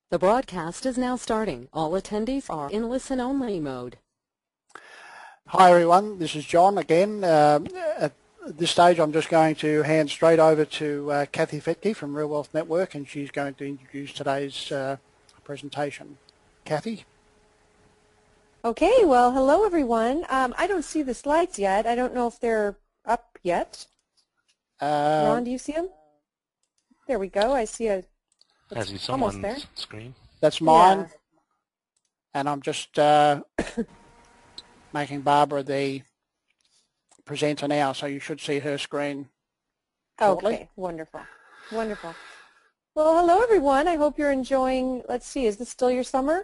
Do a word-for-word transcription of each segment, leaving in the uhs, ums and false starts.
The broadcast is now starting. All attendees are in listen-only mode. Hi everyone, this is John again. Um, at this stage I'm just going to hand straight over to uh, Kathy Fettke from Real Wealth Network, and she's going to introduce today's uh, presentation. Kathy? Okay, well hello everyone. Um, I don't see the slides yet. I don't know if they're up yet. Um, Ron, do you see them? There we go. I see a As you almost someone's there. screen. That's mine, Yeah. and I'm just uh, making Barbara the presenter now, so you should see her screen shortly. Okay, wonderful, wonderful. Well, hello everyone. I hope you're enjoying, let's see, is this still your summer?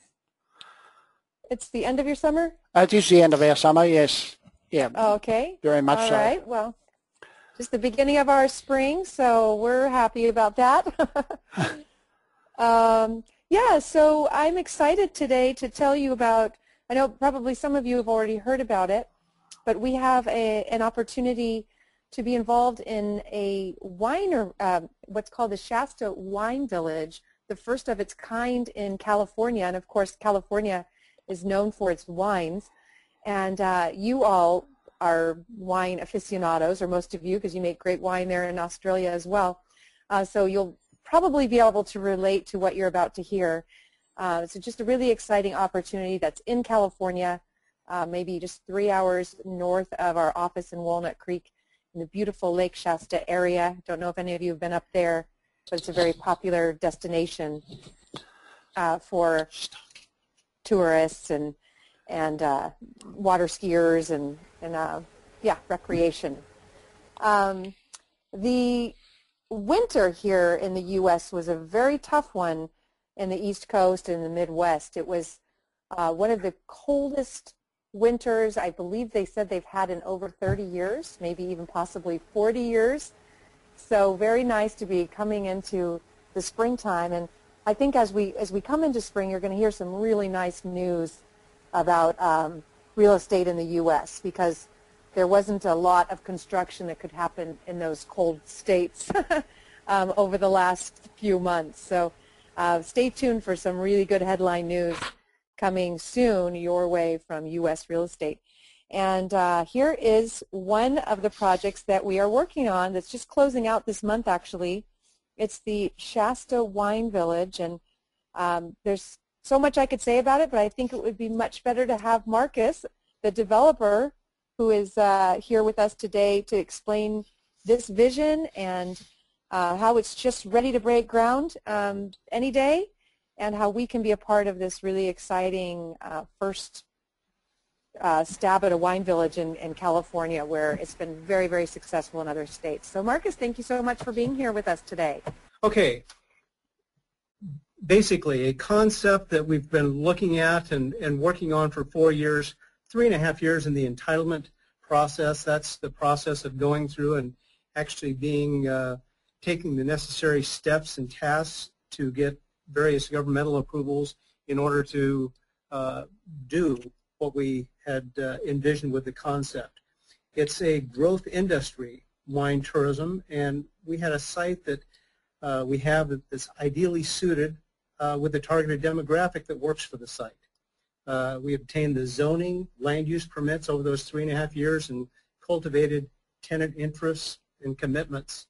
It's the end of your summer? Uh, it is the end of our summer, yes. Yeah, Okay. very much All so. right, well, just the beginning of our spring, so we're happy about that. um, yeah, so I'm excited today to tell you about, I know probably some of you have already heard about it, but we have a, an opportunity to be involved in a wine, or uh, what's called the Shasta Wine Village, the first of its kind in California. And of course, California is known for its wines. And uh, you all are wine aficionados, or most of you, because you make great wine there in Australia as well. Uh, so you'll probably be able to relate to what you're about to hear. Uh, so just a really exciting opportunity that's in California, uh, maybe just three hours north of our office in Walnut Creek in the beautiful Lake Shasta area. Don't know if any of you have been up there, but it's a very popular destination uh, for tourists and and uh, water skiers and, and uh, yeah, recreation. Um, the winter here in the U S was a very tough one in the East Coast and the Midwest. It was uh, one of the coldest winters I believe they said they've had in over thirty years, maybe even possibly forty years. So very nice to be coming into the springtime. And I think as we, as we come into spring, you're going to hear some really nice news about um, real estate in the U S because there wasn't a lot of construction that could happen in those cold states um, over the last few months. So uh, stay tuned for some really good headline news coming soon your way from U S real estate. And uh, here is one of the projects that we are working on that's just closing out this month, actually. It's the Shasta Wine Village, and um, there's so much I could say about it, but I think it would be much better to have Marcus, the developer, who is uh, here with us today to explain this vision and uh, how it's just ready to break ground um, any day, and how we can be a part of this really exciting uh, first uh, stab at a wine village in, in California, where it's been very, very successful in other states. So Marcus, thank you so much for being here with us today. Okay. Basically, a concept that we've been looking at and, and working on for four years, three and a half years in the entitlement process. That's the process of going through and actually being, uh, taking the necessary steps and tasks to get various governmental approvals in order to uh, do what we had uh, envisioned with the concept. It's a growth industry, wine tourism, and we had a site that uh, we have that's ideally suited Uh, with the targeted demographic that works for the site. Uh, we obtained the zoning, land use permits over those three and a half years and cultivated tenant interests and commitments.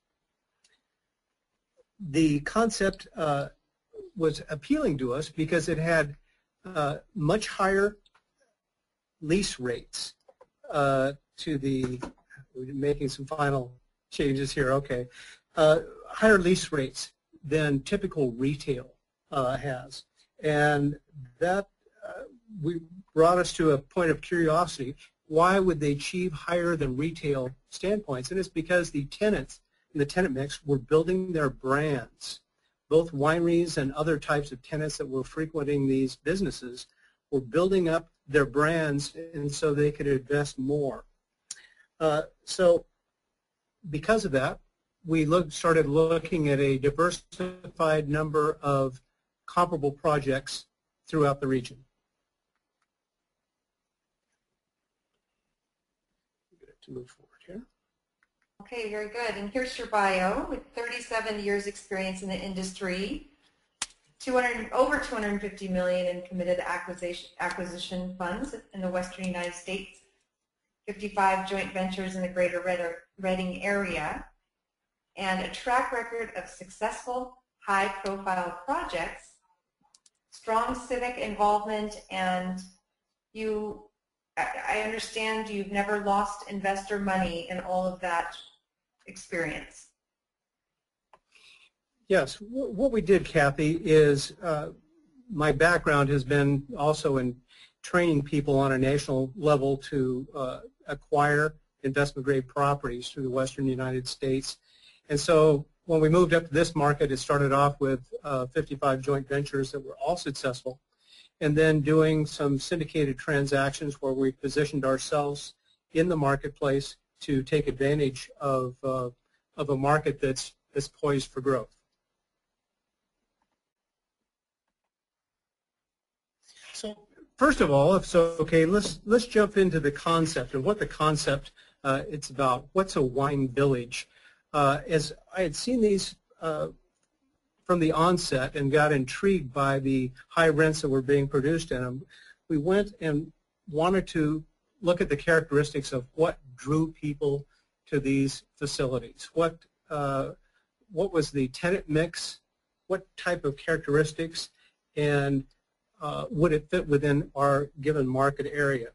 The concept uh, was appealing to us because it had uh, much higher lease rates uh, to the, we're making some final changes here, okay, uh, higher lease rates than typical retail Uh, has, and that uh, we brought us to a point of curiosity. Why would they achieve higher than retail standpoints? And it's because the tenants in the tenant mix were building their brands. Both wineries and other types of tenants that were frequenting these businesses were building up their brands, and so they could invest more. Uh, so because of that, we look, started looking at a diversified number of comparable projects throughout the region. To move forward here. Okay, very good. And here's your bio with thirty-seven years experience in the industry. two hundred, over two hundred fifty million dollars in committed acquisition, acquisition funds in the western United States, fifty-five joint ventures in the greater Reading area, and a track record of successful high-profile projects, strong civic involvement, and you, I understand you've never lost investor money in all of that experience. Yes, what we did, Kathy, is uh, my background has been also in training people on a national level to uh, acquire investment-grade properties through the western United States. And so when we moved up to this market, it started off with uh, fifty-five joint ventures that were all successful, and then doing some syndicated transactions where we positioned ourselves in the marketplace to take advantage of, uh, of a market that's, that's poised for growth. So first of all, if so, okay, let's let's jump into the concept and what the concept uh, it's about. What's a wine village? Uh, as I had seen these uh, from the onset and got intrigued by the high rents that were being produced in them, we went and wanted to look at the characteristics of what drew people to these facilities. What uh, what was the tenant mix? What type of characteristics? And Uh, would it fit within our given market area?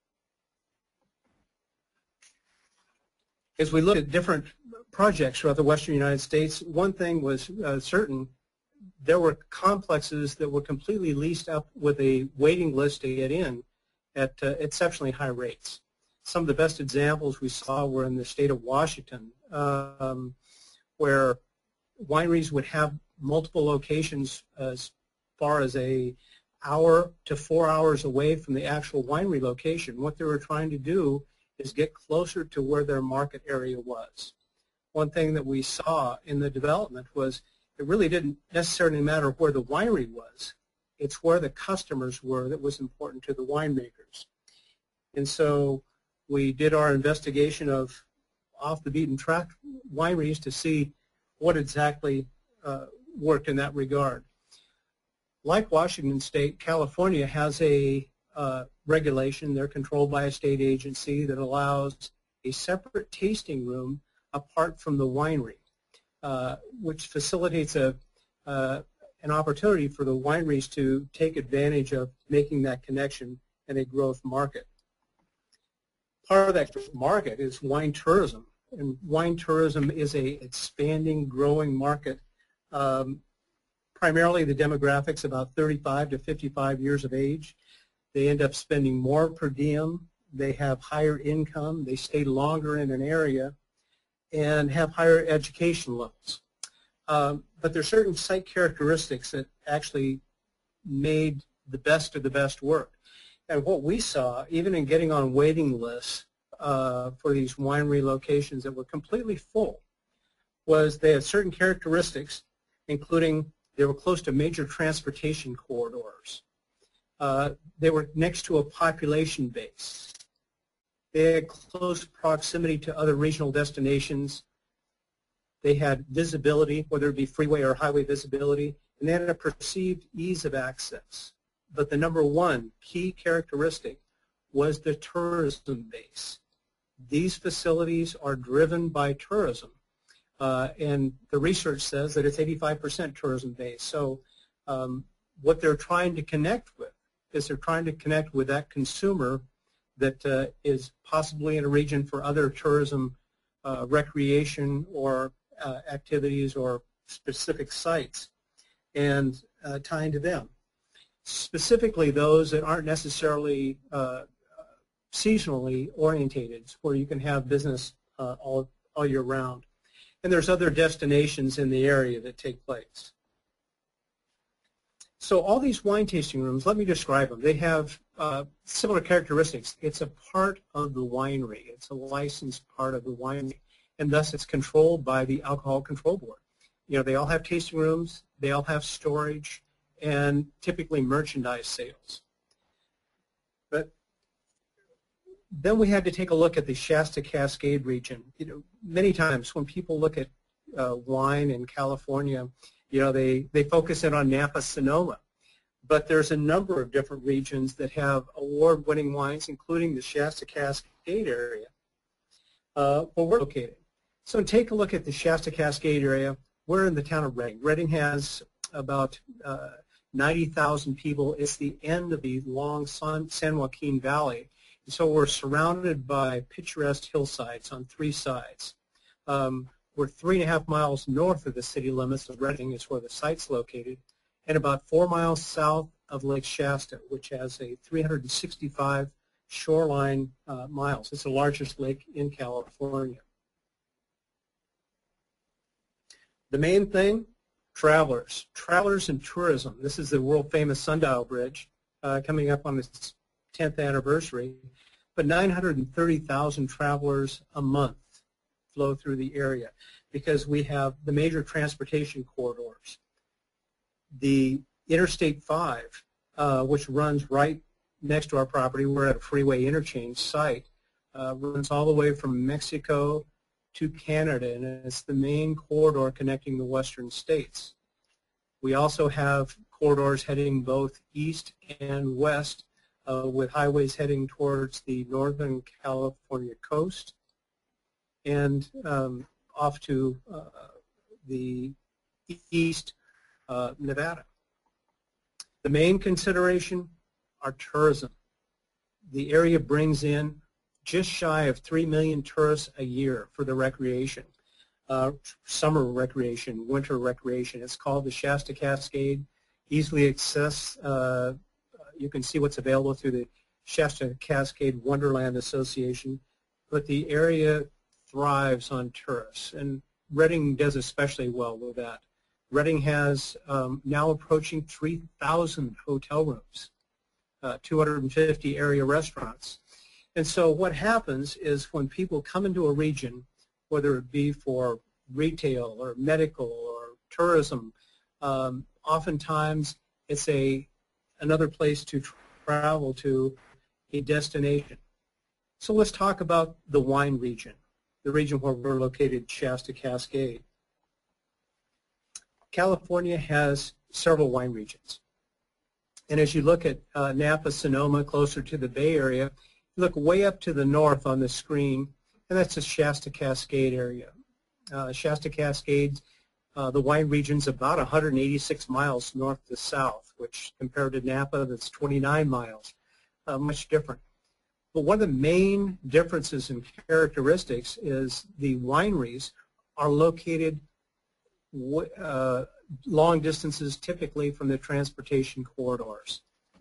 As we look at different projects throughout the western United States, one thing was uh, certain. There were complexes that were completely leased up with a waiting list to get in at uh, exceptionally high rates. Some of the best examples we saw were in the state of Washington, um, where wineries would have multiple locations as far as a hour to four hours away from the actual winery location. What they were trying to do is get closer to where their market area was. One thing that we saw in the development was it really didn't necessarily matter where the winery was. It's where the customers were that was important to the winemakers. And so we did our investigation of off the beaten track wineries to see what exactly uh, worked in that regard. Like Washington State, California has a uh, regulation. They're controlled by a state agency that allows a separate tasting room apart from the winery, uh, which facilitates a, uh, an opportunity for the wineries to take advantage of making that connection in a growth market. Part of that market is wine tourism, and wine tourism is a expanding, growing market. Um, Primarily the demographics about thirty-five to fifty-five years of age. They end up spending more per diem. They have higher income. They stay longer in an area and have higher education levels. Um, but there are certain site characteristics that actually made the best of the best work. And what we saw, even in getting on waiting lists uh, for these winery locations that were completely full, was they had certain characteristics, including they were close to major transportation corridors. Uh, they were next to a population base. They had close proximity to other regional destinations. They had visibility, whether it be freeway or highway visibility, and they had a perceived ease of access. But the number one key characteristic was the tourism base. These facilities are driven by tourism. Uh, and the research says that it's eighty-five percent tourism based. So um, what they're trying to connect with is they're trying to connect with that consumer that uh, is possibly in a region for other tourism, uh, recreation, or uh, activities or specific sites, and uh, tying to them. Specifically those that aren't necessarily uh, seasonally orientated, where you can have business uh, all, all year round. And there's other destinations in the area that take place. So all these wine tasting rooms, let me describe them. They have uh, similar characteristics. It's a part of the winery. It's a licensed part of the winery, and thus it's controlled by the Alcohol Control Board. You know, they all have tasting rooms, they all have storage, and typically merchandise sales. But then we had to take a look at the Shasta Cascade region. You know, many times when people look at uh, wine in California, You know, they, they focus in on Napa-Sonoma. But there's a number of different regions that have award-winning wines, including the Shasta Cascade area, uh, where we're located. So take a look at the Shasta Cascade area. We're in the town of Redding. Redding has about uh, ninety thousand people. It's the end of the long San, San Joaquin Valley. And so we're surrounded by picturesque hillsides on three sides. Um, we're three and a half miles north of the city limits of Redding, is where the site's located, and about four miles south of Lake Shasta, which has a three hundred sixty-five shoreline uh, miles. It's the largest lake in California. The main thing, travelers. Travelers and tourism. This is the world-famous Sundial Bridge uh, coming up on its tenth anniversary. But nine hundred thirty thousand travelers a month flow through the area because we have the major transportation corridors. The Interstate five, uh, which runs right next to our property, we're at a freeway interchange site, uh, runs all the way from Mexico to Canada, and it's the main corridor connecting the western states. We also have corridors heading both east and west, uh, with highways heading towards the northern California coast and um, off to uh, the east, uh, Nevada. The main consideration are tourism. The area brings in just shy of three million tourists a year for the recreation, uh, summer recreation, winter recreation. It's called the Shasta Cascade, easily accessed. Uh, you can see what's available through the Shasta Cascade Wonderland Association, but the area thrives on tourists, and Redding does especially well with that. Redding has um, now approaching three thousand hotel rooms, uh, two hundred fifty area restaurants. And so what happens is when people come into a region, whether it be for retail or medical or tourism, um, oftentimes it's a another place to travel to, a destination. So let's talk about the wine region, the region where we're located, Shasta Cascade. California has several wine regions. And as you look at uh, Napa, Sonoma, closer to the Bay Area, look way up to the north on the screen, and that's the Shasta Cascade area. Uh, Shasta Cascade, uh, the wine region's about one hundred eighty-six miles north to south, which compared to Napa, that's twenty-nine miles, uh, much different. But one of the main differences in characteristics is the wineries are located uh, long distances, typically from the transportation corridors.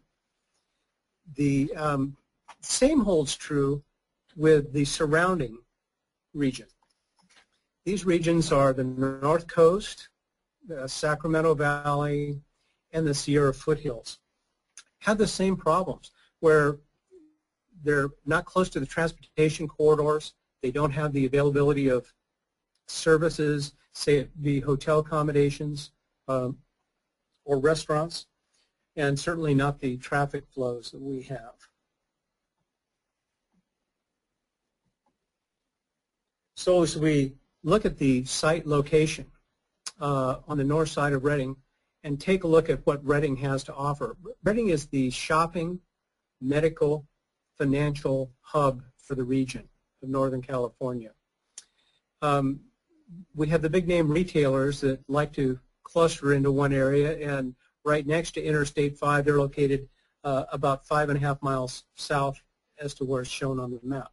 The um, same holds true with the surrounding region. These regions are the North Coast, the Sacramento Valley, and the Sierra Foothills. Have the same problems where they're not close to the transportation corridors. They don't have the availability of services, say it be hotel accommodations um, or restaurants, and certainly not the traffic flows that we have. So as we look at the site location uh, on the north side of Redding and take a look at what Redding has to offer. Redding is the shopping, medical, financial hub for the region of Northern California. Um, we have the big name retailers that like to cluster into one area, and right next to Interstate five, they're located uh, about five and a half miles south as to where it's shown on the map.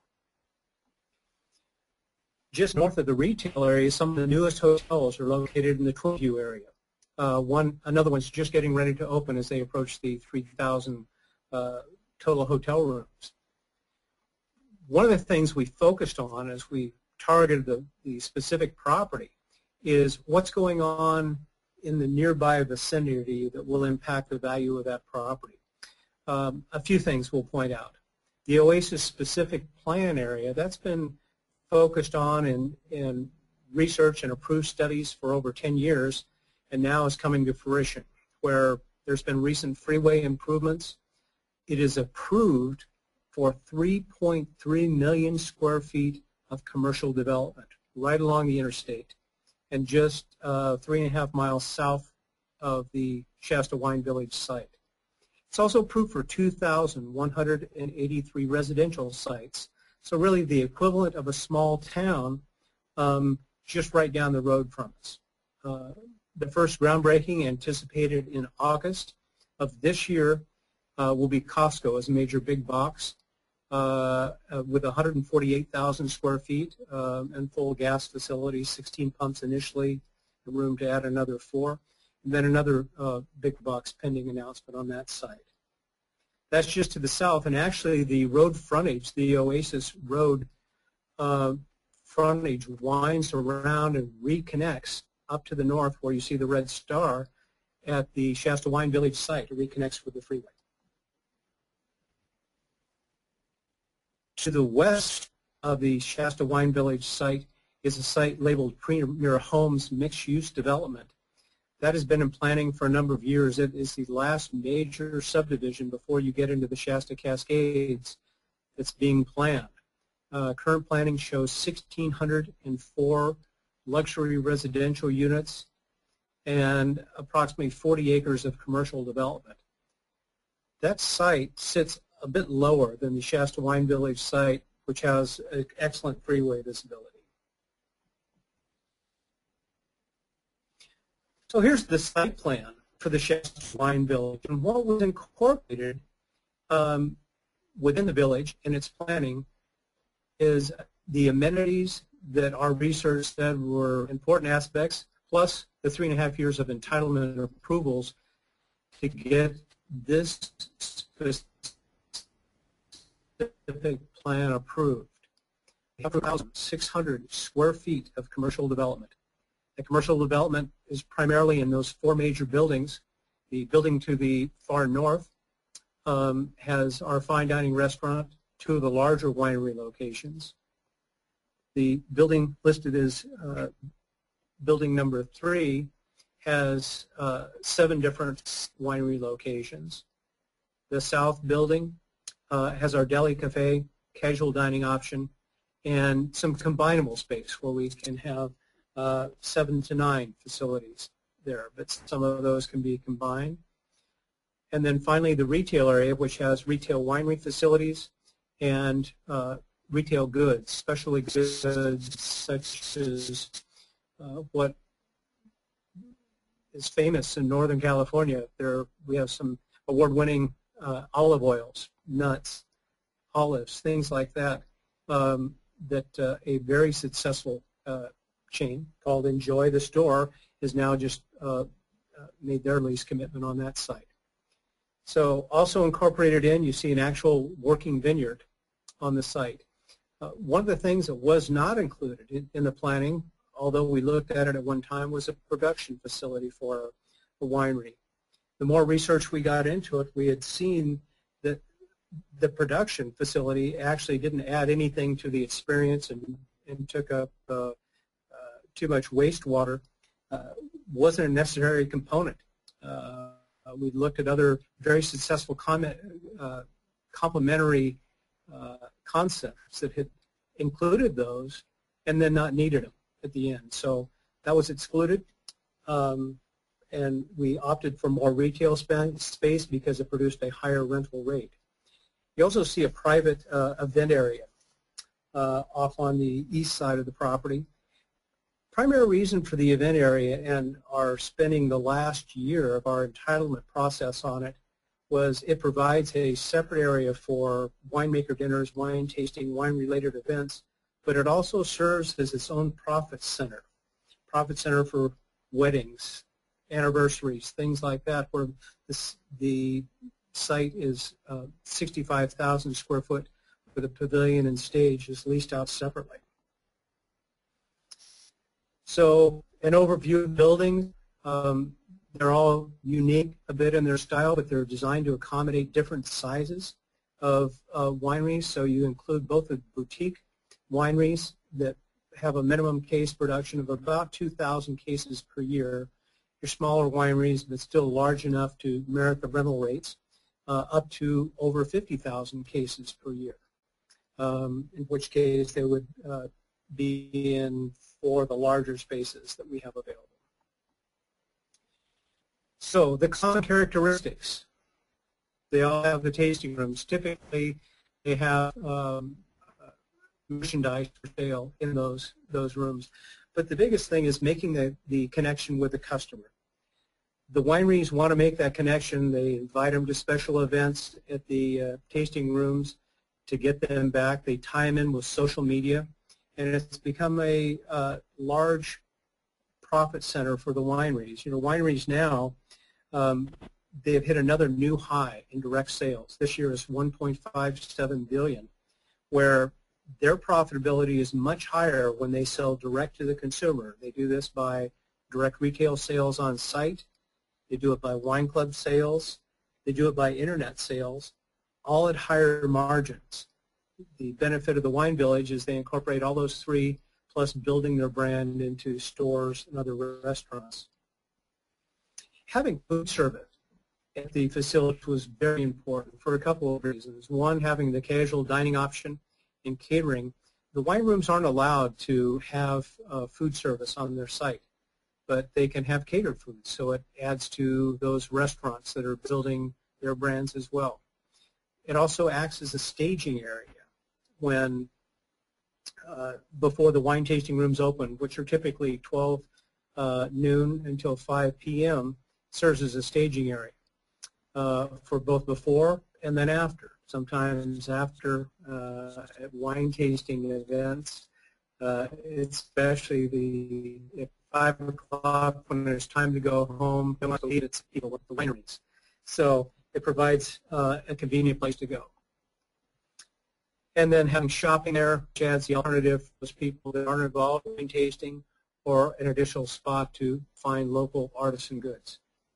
Just north of the retail area, some of the newest hotels are located in the Twin View area. Uh, one, another one's just getting ready to open as they approach the three thousand uh, total hotel rooms. One of the things we focused on as we targeted the, the specific property is what's going on in the nearby vicinity that will impact the value of that property. Um, a few things we'll point out. The Oasis specific plan area, that's been focused on in, in research and approved studies for over ten years, and now is coming to fruition, where there's been recent freeway improvements. It is approved for three point three million square feet of commercial development right along the interstate. and just uh, three and a half miles south of the Shasta Wine Village site. It's also approved for two thousand one hundred eighty-three residential sites, so really the equivalent of a small town um, just right down the road from us. Uh, the first groundbreaking, anticipated in August of this year, uh, will be Costco as a major big box uh, uh, with one hundred forty-eight thousand square feet uh, and full gas facilities, sixteen pumps initially, room to add another four, and then another uh, big box pending announcement on that site. That's just to the south, and actually the road frontage, the Oasis Road uh, frontage winds around and reconnects up to the north where you see the red star at the Shasta Wine Village site. It reconnects with the freeway. To the west of the Shasta Wine Village site is a site labeled Premier Homes Mixed-Use Development. That has been in planning for a number of years. It is the last major subdivision before you get into the Shasta Cascades that's being planned. Uh, current planning shows one thousand six hundred four luxury residential units and approximately forty acres of commercial development. That site sits a bit lower than the Shasta Wine Village site, which has excellent freeway visibility. So here's the site plan for the Shasta Wine Village, and what was incorporated um, within the village in its planning is the amenities that our research said were important aspects, plus the three and a half years of entitlement approvals to get this specific plan approved. one thousand six hundred square feet of commercial development. The commercial development is primarily in those four major buildings. The building to the far north um, has our fine dining restaurant, two of the larger winery locations. The building listed as uh, building number three has uh, seven different winery locations. The south building uh, has our deli cafe, casual dining option, and some combinable space where we can have uh, seven to nine facilities there, but some of those can be combined. And then finally the retail area, which has retail winery facilities and uh, retail goods, specialty goods such as uh, what is famous in Northern California. There we have some award-winning uh, olive oils, nuts, olives, things like that, um, that uh, a very successful uh, chain called Enjoy the Store has now just uh, uh, made their lease commitment on that site. So also incorporated in, you see an actual working vineyard on the site. Uh, one of the things that was not included in, in the planning, although we looked at it at one time, was a production facility for a, a winery. The more research we got into it, we had seen that the production facility actually didn't add anything to the experience and, and took up uh, uh, too much wastewater. Uh, wasn't a necessary component. Uh, we looked at other very successful comment, uh, complementary uh, concepts that had included those and then not needed them at the end. So that was excluded, um, and we opted for more retail space because it produced a higher rental rate. You also see a private uh, event area uh, off on the east side of the property. Primary reason for the event area and our spending the last year of our entitlement process on it was it provides a separate area for winemaker dinners, wine tasting, wine-related events, but it also serves as its own profit center. Profit center for weddings, anniversaries, things like that, where this, the site is uh, sixty-five thousand square foot with a pavilion and stage is leased out separately. So an overview of buildings, um, they're all unique a bit in their style, but they're designed to accommodate different sizes of uh, wineries. So you include both the boutique wineries that have a minimum case production of about two thousand cases per year, your smaller wineries but still large enough to merit the rental rates, uh, up to over fifty thousand cases per year, um, in which case they would uh, be in for the larger spaces that we have available. So the common characteristics, they all have the tasting rooms. Typically, they have um, merchandise for sale in those those rooms. But the biggest thing is making the, the connection with the customer. The wineries want to make that connection. They invite them to special events at the uh, tasting rooms to get them back. They tie them in with social media, and it's become a uh, large profit center for the wineries. You know, wineries now, um, they have hit another new high in direct sales. This year is one point five seven billion dollars, where their profitability is much higher when they sell direct to the consumer. They do this by direct retail sales on site. They do it by wine club sales. They do it by internet sales, all at higher margins. The benefit of the Wine Village is they incorporate all those three, plus building their brand into stores and other restaurants. Having food service at the facility was very important for a couple of reasons. One, having the casual dining option in catering. The wine rooms aren't allowed to have uh, food service on their site, but they can have catered food, so it adds to those restaurants that are building their brands as well. It also acts as a staging area when uh, before the wine tasting rooms open, which are typically twelve uh, noon until five p m, serves as a staging area uh, for both before and then after. Sometimes after uh, at wine tasting events, uh, especially the at five o'clock when there's time to go home, they want to eat at people with the wineries. So it provides uh, a convenient place to go. And then having shopping there, which adds the alternative for those people that aren't involved in wine tasting, or an additional spot to find local artisan goods.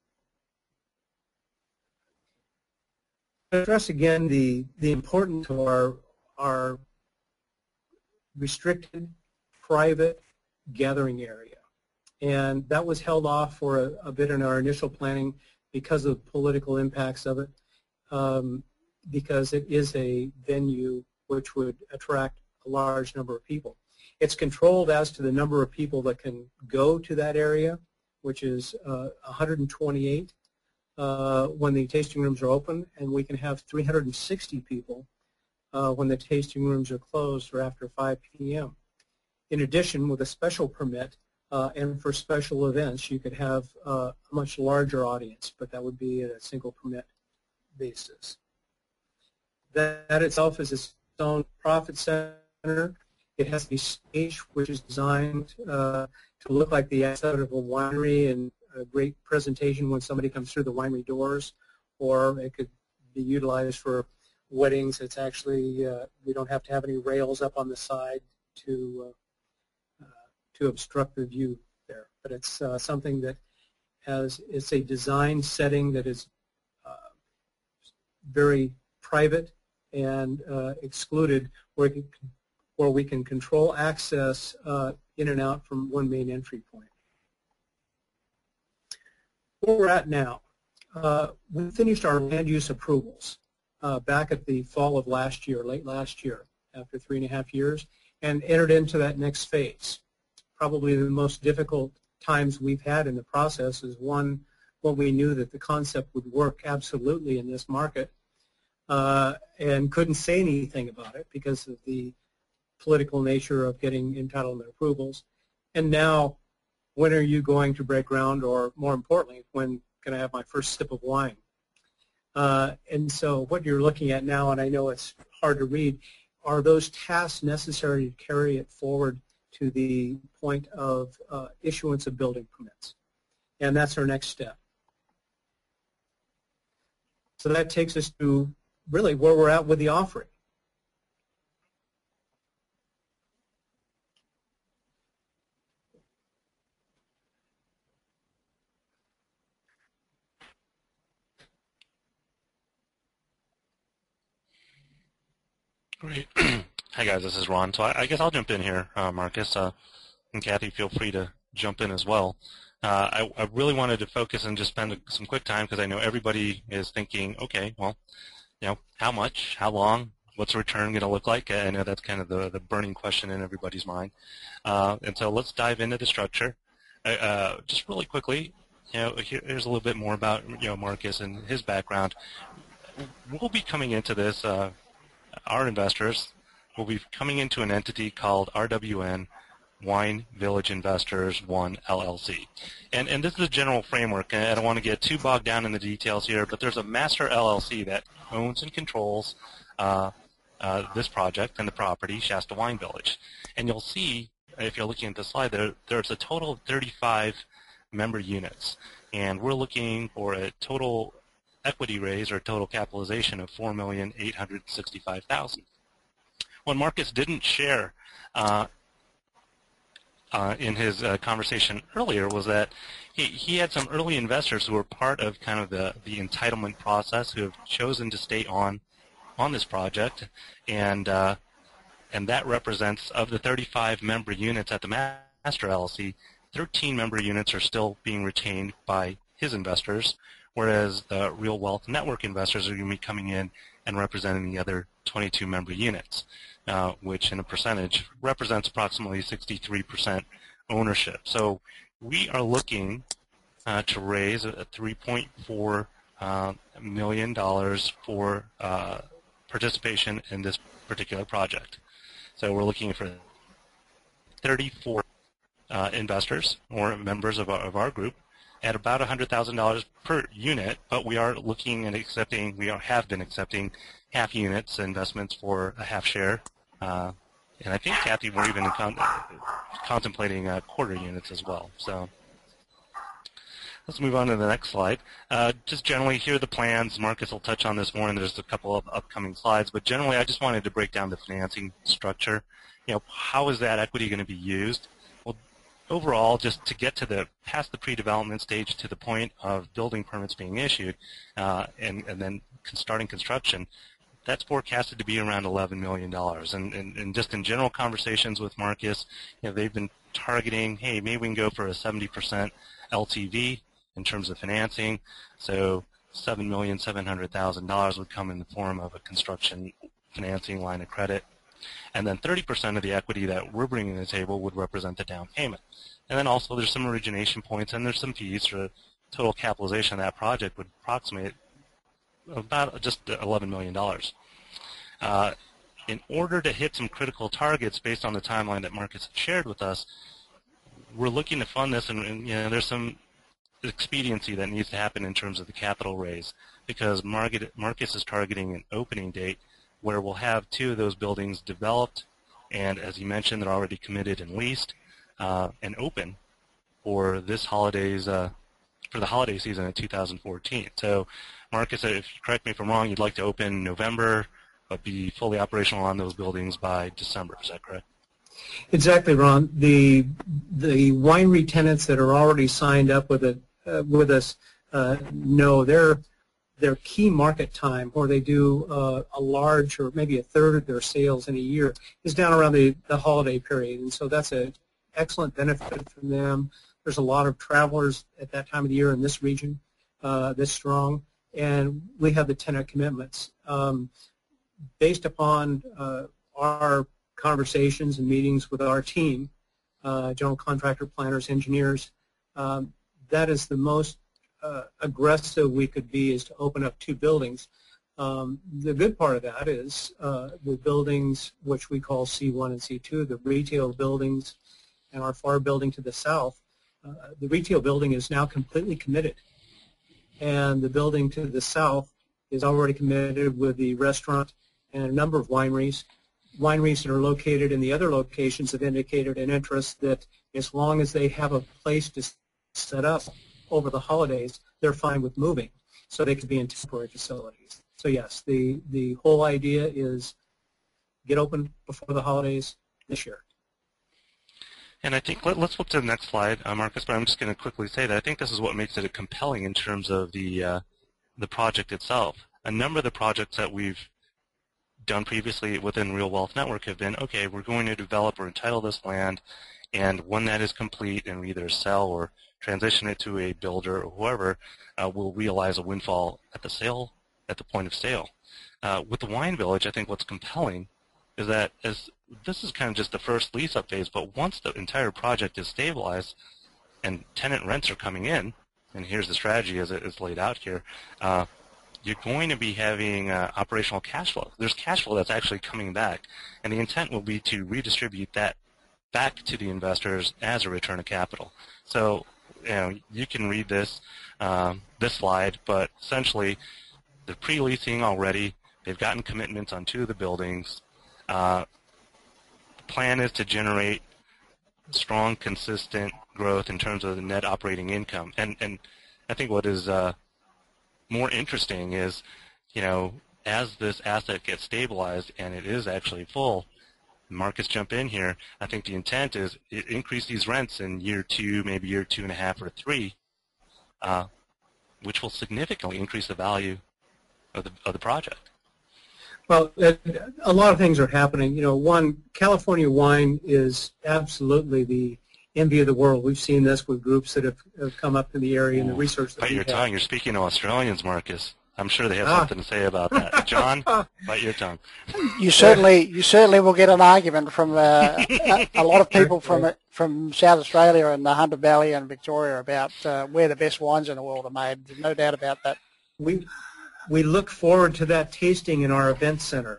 To address again the, the importance of our, our restricted private gathering area. And that was held off for a, a bit in our initial planning because of political impacts of it, um, because it is a venue which would attract a large number of people. It's controlled as to the number of people that can go to that area, which is uh, one hundred twenty-eight uh, when the tasting rooms are open, and we can have three hundred sixty people uh, when the tasting rooms are closed or after five p m In addition, with a special permit uh, and for special events, you could have uh, a much larger audience, but that would be at a single permit basis. That, that itself is its own profit center. It has a stage which is designed uh, to look like the outside of a winery and a great presentation when somebody comes through the winery doors, or it could be utilized for weddings. It's actually, uh, we don't have to have any rails up on the side to, uh, uh, to obstruct the view there. But it's uh, something that has, it's a design setting that is uh, very private and uh, excluded, where, it can, where we can control access uh, in and out from one main entry point. Where we're at now, uh, we finished our land use approvals uh, back at the fall of last year, late last year, after three and a half years, and entered into that next phase. Probably the most difficult times we've had in the process is one when we knew that the concept would work absolutely in this market, uh, and couldn't say anything about it because of the political nature of getting entitlement approvals. And now, when are you going to break ground, or more importantly, when can I have my first sip of wine? Uh, and so what you're looking at now, and I know it's hard to read, are those tasks necessary to carry it forward to the point of uh, issuance of building permits. And that's our next step. So that takes us to really where we're at with the offering. Great. Hi guys, this is Ron. So I, I guess I'll jump in here, uh, Marcus, uh, and Kathy, feel free to jump in as well. Uh, I, I really wanted to focus and just spend some quick time because I know everybody is thinking, okay, well, you know, how much, how long, what's the return going to look like? I know that's kind of the, the burning question in everybody's mind. Uh, and so let's dive into the structure. Uh, just really quickly, you know, here, here's a little bit more about you know Marcus and his background. We'll be coming into this. Uh, our investors will be coming into an entity called R W N, Wine Village Investors One L L C. And, and this is a general framework, and I don't want to get too bogged down in the details here, but there's a master L L C that owns and controls uh, uh, this project and the property, Shasta Wine Village. And you'll see, if you're looking at the slide, there, there's a total of thirty-five member units. And we're looking for a total equity raise or total capitalization of four million eight hundred sixty-five thousand dollars. What Marcus didn't share uh, Uh, in his uh, conversation earlier was that he, he had some early investors who were part of kind of the, the entitlement process who have chosen to stay on on this project, and uh, and that represents, of the thirty-five member units at the master L L C, thirteen member units are still being retained by his investors, whereas the Real Wealth Network investors are going to be coming in and representing the other twenty-two member units. Uh, which in a percentage represents approximately sixty-three percent ownership. So we are looking uh, to raise a three point four uh, million dollars for uh, participation in this particular project. So we're looking for thirty-four uh, investors or members of our, of our group at about one hundred thousand dollars per unit, but we are looking and accepting, we are, have been accepting half units investments for a half share. Uh, and I think, Kathy, we're even con contemplating uh, quarter units as well. So let's move on to the next slide. Uh, just generally, here are the plans. Marcus will touch on this more, and there's a couple of upcoming slides. But generally, I just wanted to break down the financing structure. You know, how is that equity going to be used? Well, overall, just to get to the past the pre-development stage to the point of building permits being issued, uh, and, and then starting construction, that's forecasted to be around eleven million dollars. And, and, and just in general conversations with Marcus, you know, they've been targeting, hey, maybe we can go for a seventy percent L T V in terms of financing. So seven million seven hundred thousand dollars would come in the form of a construction financing line of credit. And then thirty percent of the equity that we're bringing to the table would represent the down payment. And then also there's some origination points and there's some fees for total capitalization of that project would approximate about just eleven million dollars. Uh, in order to hit some critical targets based on the timeline that Marcus shared with us, we're looking to fund this, and, and you know, there's some expediency that needs to happen in terms of the capital raise, because Marcus is targeting an opening date where we'll have two of those buildings developed, and as you mentioned, they're already committed and leased uh, and open for this holidays, uh, for the holiday season of two thousand fourteen. So, Marcus, if you correct me if I'm wrong, you'd like to open November, but be fully operational on those buildings by December. Is that correct? Exactly, Ron. The the winery tenants that are already signed up with it uh, with us uh, know their their key market time, where they do uh, a large or maybe a third of their sales in a year, is down around the the holiday period, and so that's an excellent benefit from them. There's a lot of travelers at that time of the year in this region uh, that's strong, and we have the tenant commitments. Um, based upon uh, our conversations and meetings with our team, uh, general contractor, planners, engineers, um, that is the most uh, aggressive we could be, is to open up two buildings. Um, the good part of that is uh, the buildings which we call C one and C two, the retail buildings, and our FAR building to the south. Uh, the retail building is now completely committed, and the building to the south is already committed with the restaurant and a number of wineries. Wineries that are located in the other locations have indicated an interest that as long as they have a place to set up over the holidays, they're fine with moving, so they could be in temporary facilities. So yes, the, the whole idea is get open before the holidays this year. And I think, let, let's flip to the next slide, uh, Marcus, but I'm just going to quickly say that I think this is what makes it compelling in terms of the, uh, the project itself. A number of the projects that we've done previously within Real Wealth Network have been, okay, we're going to develop or entitle this land, and when that is complete and we either sell or transition it to a builder or whoever, uh, we'll realize a windfall at the sale at the point of sale. Uh, with the Wine Village, I think what's compelling is that as this is kind of just the first lease-up phase, but once the entire project is stabilized and tenant rents are coming in, and here's the strategy as it is laid out here, uh, you're going to be having uh, operational cash flow. There's cash flow that's actually coming back, and the intent will be to redistribute that back to the investors as a return of capital. So, you know, you can read this, um, this slide, but essentially they're pre-leasing already. They've gotten commitments on two of the buildings. Uh, the plan is to generate strong, consistent growth in terms of the net operating income. And, and I think what is uh, more interesting is, you know, as this asset gets stabilized and it is actually full, markets jump in here, I think the intent is it increase these rents in year two, maybe year two and a half or three, uh, which will significantly increase the value of the, of the project. Well, a lot of things are happening. You know, one, California wine is absolutely the envy of the world. We've seen this with groups that have, have come up in the area and the research that Bite we've your had. tongue. You're speaking to Australians, Marcus. I'm sure they have Ah. something to say about that. John, bite your tongue. You certainly, you certainly will get an argument from uh, a, a lot of people from from South Australia and the Hunter Valley and Victoria about uh, where the best wines in the world are made. There's no doubt about that. We, we look forward to that tasting in our event center.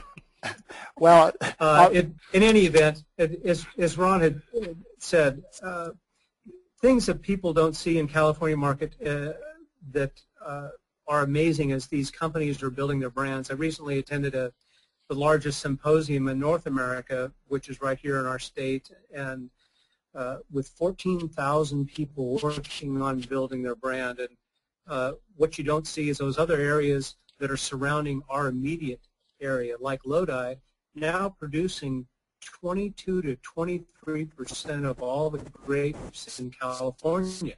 Well, Uh, it, in any event, it, as, as Ron had said, uh, things that people don't see in California market uh, that uh, are amazing as these companies are building their brands. I recently attended a, the largest symposium in North America, which is right here in our state, and uh, with fourteen thousand people working on building their brand. And uh, what you don't see is those other areas that are surrounding our immediate area, like Lodi, now producing twenty-two to twenty-three percent of all the grapes in California.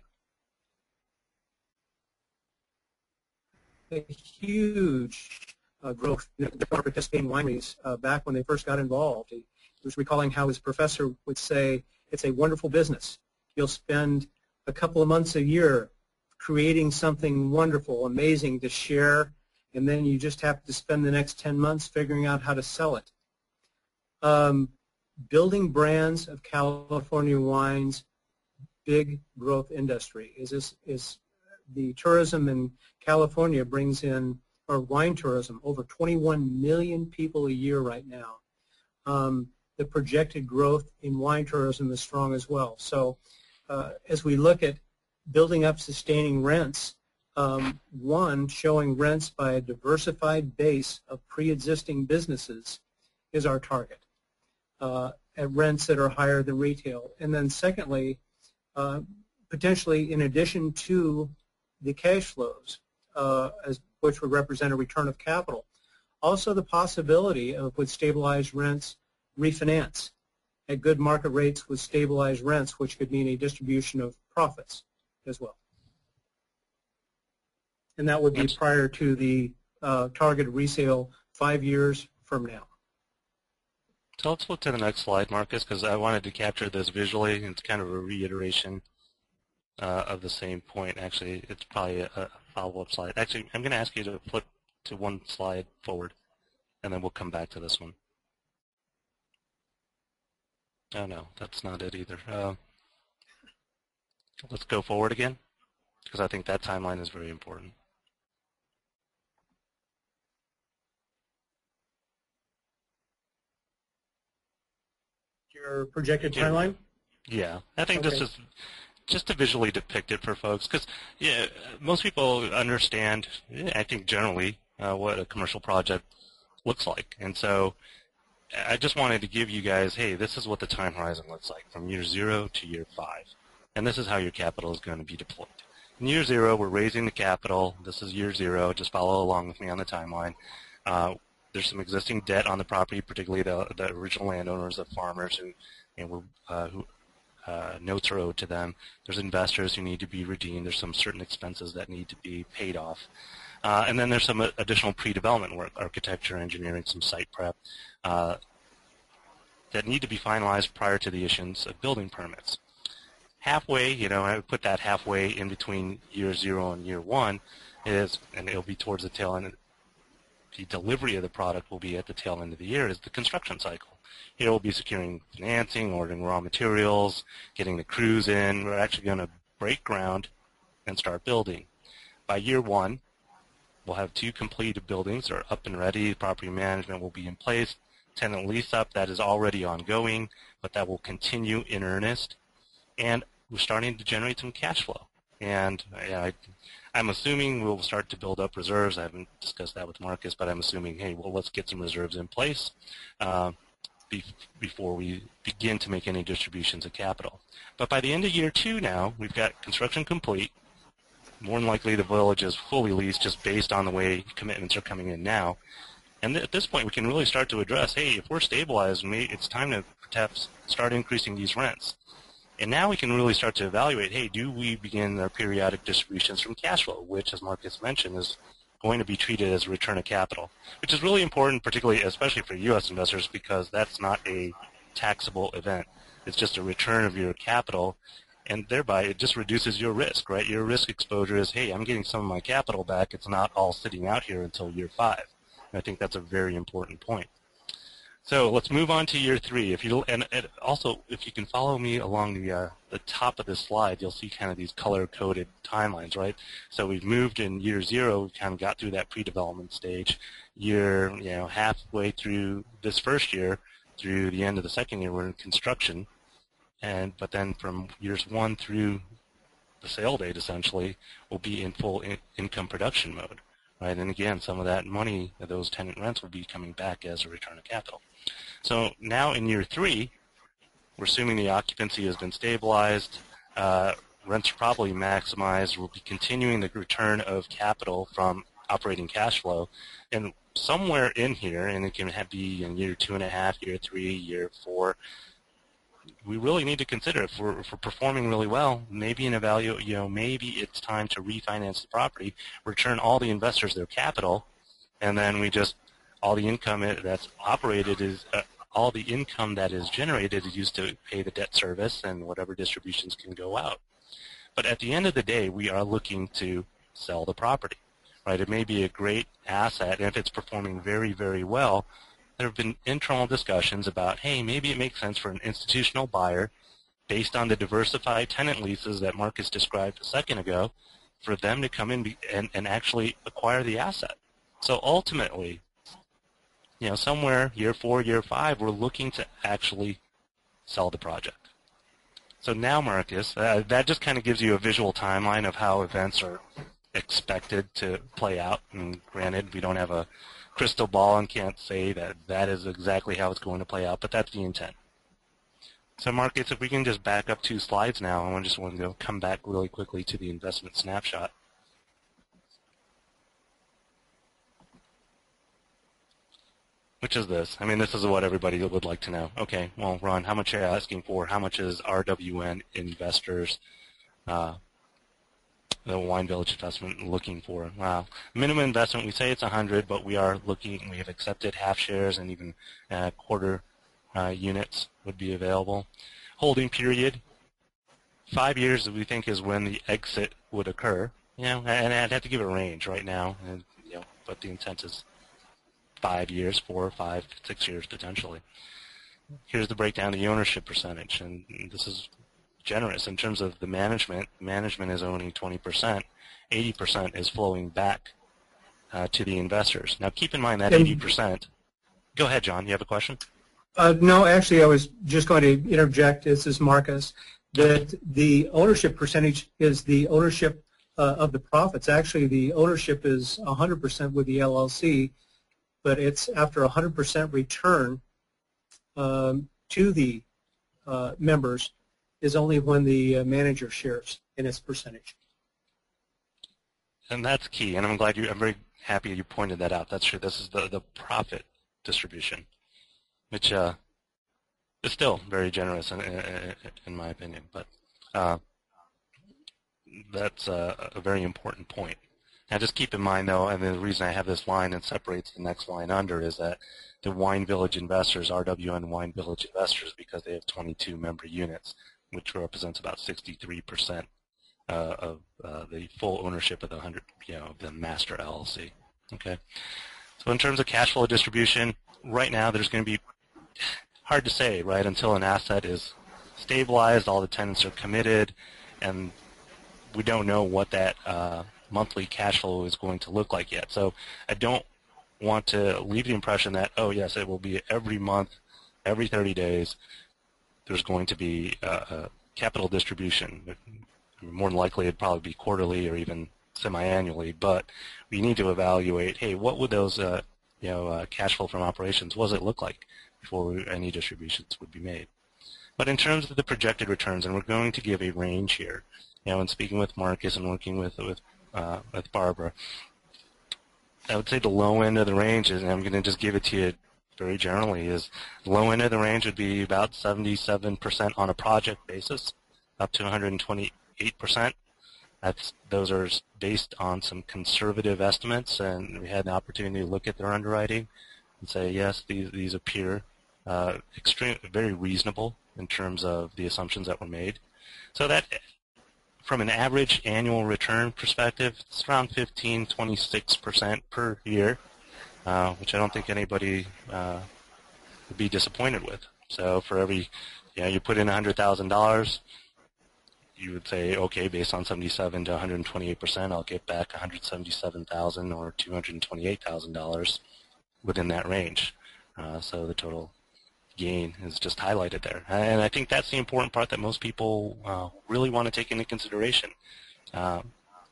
A huge uh, growth. You know, the participating wineries uh, back when they first got involved. He was recalling how his professor would say, it's a wonderful business. You'll spend a couple of months a year creating something wonderful, amazing to share, and then you just have to spend the next ten months figuring out how to sell it. Um, building brands of California wines, big growth industry. Is this is the tourism in California brings in, or wine tourism, over twenty-one million people a year right now. Um, the projected growth in wine tourism is strong as well. So uh, as we look at building up sustaining rents, um, one, showing rents by a diversified base of pre-existing businesses is our target. Uh, at rents that are higher than retail. And then secondly, uh, potentially in addition to the cash flows, uh, as, which would represent a return of capital, also the possibility of, with stabilized rents, refinance at good market rates with stabilized rents, which could mean a distribution of profits as well. And that would be prior to the uh, targeted resale five years from now. So let's flip to the next slide, Marcus, because I wanted to capture this visually. It's kind of a reiteration uh, of the same point. Actually, it's probably a, a follow-up slide. Actually, I'm going to ask you to flip to one slide forward, and then we'll come back to this one. Oh, no, that's not it either. Uh, let's go forward again, because I think that timeline is very important. Your projected timeline? Yeah, I think Okay. this is just to visually depict it for folks, because yeah, most people understand, yeah, I think generally, uh, what a commercial project looks like. And so I just wanted to give you guys, hey, this is what the time horizon looks like from year zero to year five. And this is how your capital is going to be deployed. In year zero, we're raising the capital. This is year zero. Just follow along with me on the timeline. Uh, there's some existing debt on the property, particularly the, the original landowners, the farmers who, and we're, uh, who uh, notes are owed to them. There's investors who need to be redeemed. There's some certain expenses that need to be paid off. Uh, and then there's some additional pre-development work, architecture, engineering, some site prep, uh, that need to be finalized prior to the issuance of building permits. halfway, you know, I would put that halfway in between year zero and year one is, and it'll be towards the tail end, the delivery of the product will be at the tail end of the year, is the construction cycle. Here we'll be securing financing, ordering raw materials, getting the crews in. We're actually going to break ground and start building. By year one, we'll have two completed buildings that are up and ready. Property management will be in place. Tenant lease up, that is already ongoing, but that will continue in earnest. And we're starting to generate some cash flow. And yeah, I, I'm assuming we'll start to build up reserves. I haven't discussed that with Marcus, but I'm assuming, hey, well, let's get some reserves in place uh, be, before we begin to make any distributions of capital. But by the end of year two now, we've got construction complete. More than likely the village is fully leased just based on the way commitments are coming in now. And th at this point, we can really start to address, hey, if we're stabilized, it's time to perhaps start increasing these rents. And now we can really start to evaluate, hey, do we begin our periodic distributions from cash flow, which, as Marcus mentioned, is going to be treated as a return of capital, which is really important, particularly, especially for U S investors, because that's not a taxable event. It's just a return of your capital, and thereby it just reduces your risk, right? Your risk exposure is, hey, I'm getting some of my capital back. It's not all sitting out here until year five. And I think that's a very important point. So let's move on to year three. If you and, and also, if you can follow me along the uh, the top of this slide, you'll see kind of these color-coded timelines, right? So we've moved in year zero. We kind of got through that pre-development stage. Year, you know, halfway through this first year, through the end of the second year, we're in construction. And but then from years one through the sale date, essentially, we'll be in full in income production mode, right? And again, some of that money, those tenant rents, will be coming back as a return of capital. So now in year three, we're assuming the occupancy has been stabilized, uh, rents are probably maximized. We'll be continuing the return of capital from operating cash flow, and somewhere in here, and it can have be in year two and a half, year three, year four, we really need to consider if we're, if we're performing really well, maybe an evaluate, you know, maybe it's time to refinance the property, return all the investors their capital, and then we just all the income that's operated is uh, all the income that is generated is used to pay the debt service and whatever distributions can go out. But at the end of the day, we are looking to sell the property, right? It may be a great asset, and if it's performing very, very well, there have been internal discussions about, hey, maybe it makes sense for an institutional buyer, based on the diversified tenant leases that Marcus described a second ago, for them to come in and, and actually acquire the asset. So ultimately, you know, somewhere year four, year five, we're looking to actually sell the project. So now, Marcus, uh, that just kind of gives you a visual timeline of how events are expected to play out. And granted, we don't have a crystal ball and can't say that that is exactly how it's going to play out, but that's the intent. So, Marcus, if we can just back up two slides now, I just want to go come back really quickly to the investment snapshot. Which is this? I mean, this is what everybody would like to know. Okay, well, Ron, how much are you asking for? How much is R W N Investors, uh, the Wine Village investment, looking for? Wow. Minimum investment, we say it's one hundred, but we are looking, we have accepted half shares and even uh, quarter uh, units would be available. Holding period, five years we think is when the exit would occur. You know, and I'd have to give a range right now, and, you know, but the intent is five years, four, five, six years potentially. Here's the breakdown of the ownership percentage, and this is generous in terms of the management. Management is owning twenty percent. eighty percent is flowing back uh, to the investors. Now keep in mind that eighty percent. Go ahead, John. You have a question? Uh, no, actually, I was just going to interject. This is Marcus. That the ownership percentage is the ownership uh, of the profits. Actually, the ownership is one hundred percent with the L L C. But it's after one hundred percent return um, to the uh, members is only when the uh, manager shares in its percentage. And that's key, and I'm glad you, I'm very happy you pointed that out. That's true. This is the, the profit distribution, which uh, is still very generous in, in, in my opinion, but uh, that's a, a very important point. Now just keep in mind though, and the reason I have this line and separates the next line under is that the Wine Village investors, R W N Wine Village investors, because they have twenty-two member units, which represents about sixty-three percent uh, of uh, the full ownership of the hundred, you know, the master L L C. Okay. So in terms of cash flow distribution, right now there's going to be, hard to say, right, until an asset is stabilized, all the tenants are committed, and we don't know what that uh, monthly cash flow is going to look like yet. So I don't want to leave the impression that, oh yes, it will be every month, every thirty days, there's going to be a, a capital distribution. More than likely it'd probably be quarterly or even semi-annually, but we need to evaluate, hey, what would those uh, you know, uh, cash flow from operations, what does it look like before any distributions would be made? But in terms of the projected returns, and we're going to give a range here, you know, and speaking with Marcus and working with with uh, with Barbara, I would say the low end of the range is, and I'm going to just give it to you very generally, is the low end of the range would be about seventy-seven percent on a project basis, up to one hundred twenty-eight percent. That's, those are based on some conservative estimates, and we had the opportunity to look at their underwriting and say, yes, these, these appear uh, extreme, very reasonable in terms of the assumptions that were made. So that, from an average annual return perspective, it's around fifteen, twenty-six percent per year, uh, which I don't think anybody uh, would be disappointed with. So for every, you know, you put in one hundred thousand dollars, you would say, okay, based on seventy-seven to one hundred twenty-eight percent, I'll get back one hundred seventy-seven thousand dollars or two hundred twenty-eight thousand dollars within that range. Uh, so the total gain is just highlighted there. And I think that's the important part that most people uh, really want to take into consideration. Uh,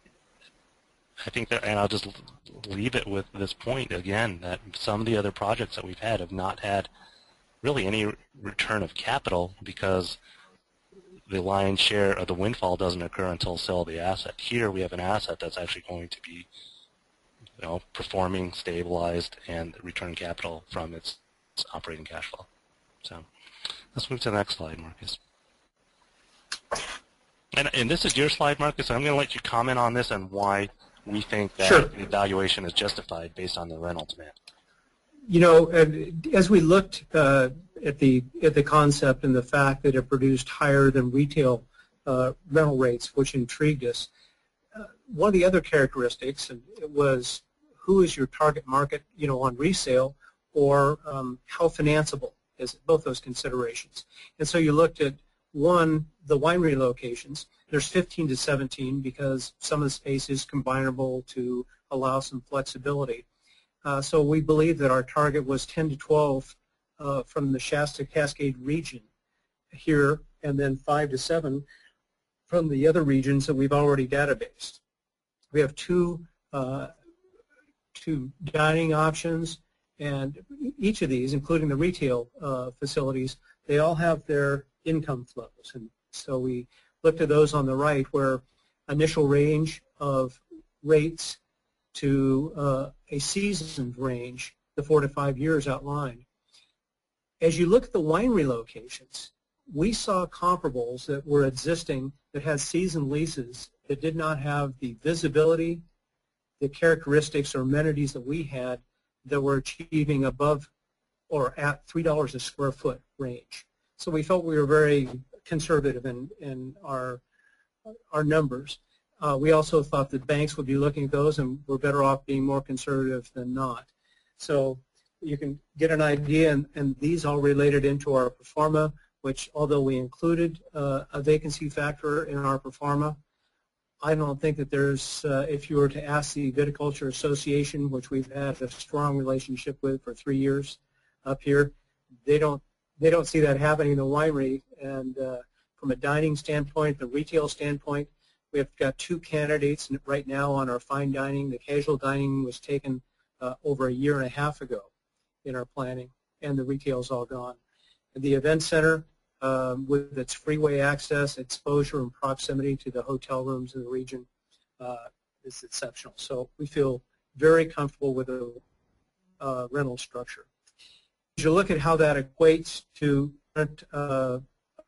I think that, and I'll just leave it with this point again, that some of the other projects that we've had have not had really any return of capital because the lion's share of the windfall doesn't occur until sale of the asset. Here we have an asset that's actually going to be, you know, performing, stabilized, and return capital from its, its operating cash flow. So let's move to the next slide, Marcus. And, and this is your slide, Marcus, and I'm going to let you comment on this and why we think that Sure. the valuation is justified based on the rental demand. You know, as we looked uh, at the at the concept and the fact that it produced higher than retail uh, rental rates, which intrigued us, uh, one of the other characteristics was who is your target market, you know, on resale, or um, how financeable is it, both those considerations. And so you looked at, one, the winery locations. There's fifteen to seventeen because some of the space is combinable to allow some flexibility. Uh, so we believe that our target was ten to twelve uh, from the Shasta Cascade region here, and then five to seven from the other regions that we've already databased. We have two, uh, two dining options, and each of these, including the retail uh, facilities, they all have their income flows. And so we looked at those on the right where initial range of rates to uh, a seasoned range, the four to five years outlined. As you look at the winery locations, we saw comparables that were existing that had seasoned leases that did not have the visibility, the characteristics or amenities that we had that were achieving above or at three dollars a square foot range. So we felt we were very conservative in, in our, our numbers. Uh, we also thought that banks would be looking at those, and we're better off being more conservative than not. So you can get an idea, and, and these all related into our pro forma, which although we included uh, a vacancy factor in our pro forma, I don't think that there's, uh, if you were to ask the Viticulture Association, which we've had a strong relationship with for three years up here, they don't, they don't see that happening in the winery. And uh, from a dining standpoint, the retail standpoint, we've got two candidates right now on our fine dining. The casual dining was taken uh, over a year and a half ago in our planning, and the retail's all gone. The event center, um, with its freeway access, exposure, and proximity to the hotel rooms in the region, uh, is exceptional. So we feel very comfortable with the uh, rental structure. As you look at how that equates to uh,